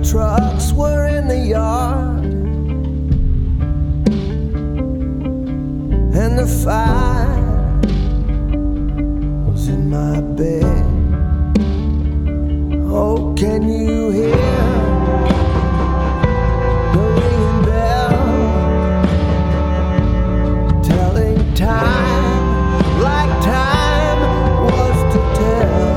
trucks were in the yard, and the fire was in my bed. Oh, can you hear the ringing bell, telling time like time was to tell?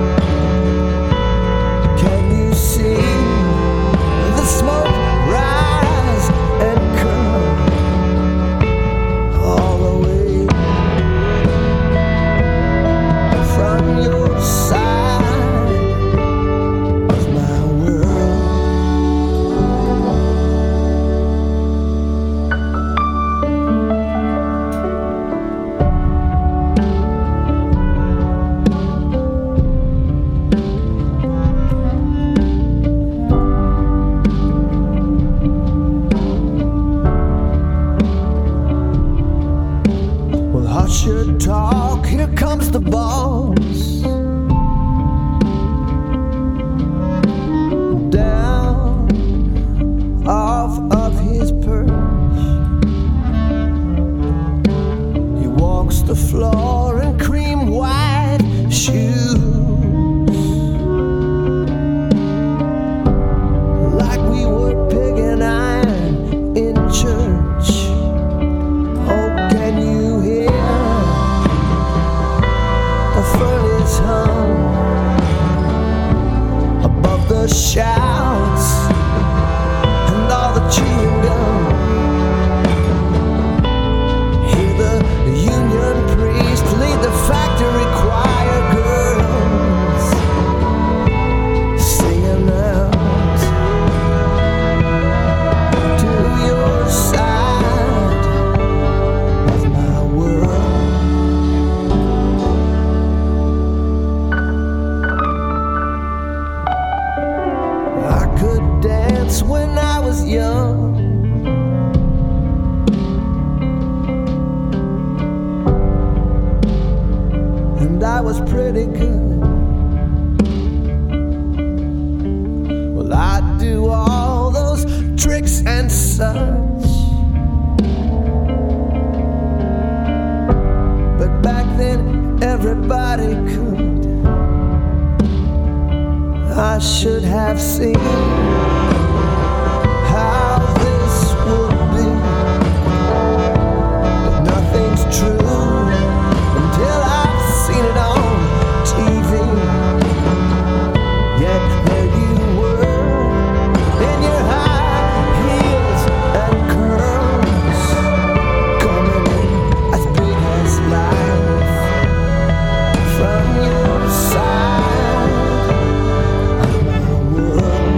Can you see the smoke rise and curl all the way from your side of my world? Well, hush your talk, here comes the boss. Down off of his perch, he walks the floor in cream white shoes, like we were pig and iron in church. Oh, can you hear the furnace hum above the shouts and all the chewing gum? Hear the union priest lead the factory choir girls singing out to your side of my world. I could dance when I was young, and I was pretty good. Well, I'd do all those tricks and such, but back then everybody could. I should have seen how this would be, but nothing's true until I've seen it on TV. Yet there you were in your high heels and curls, coming in as big as life from your side of my world.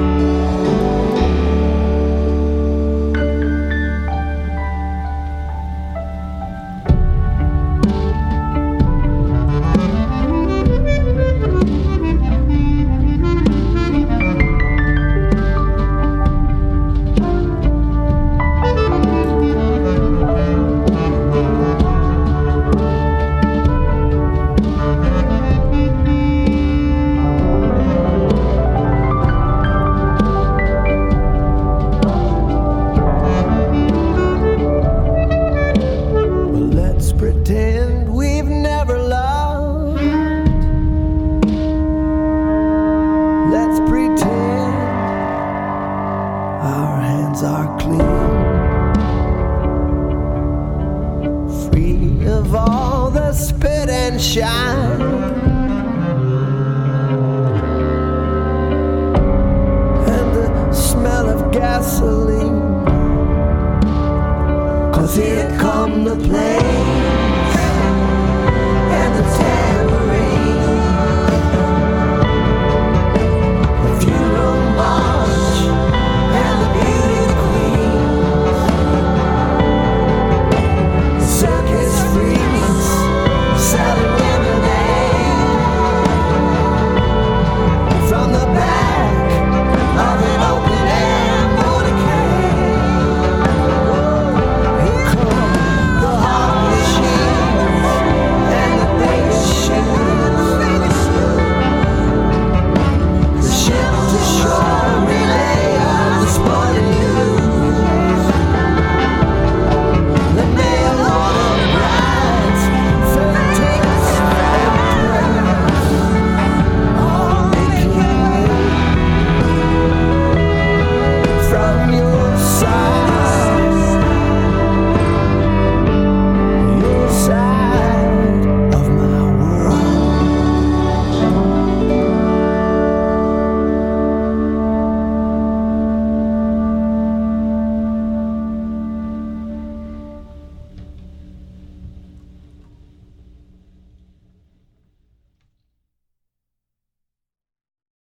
Well, let's pretend we've never loved. Let's pretend our hands are clean, free of all the spit and shine, and the smell of gasoline. 'Cause here come the planes.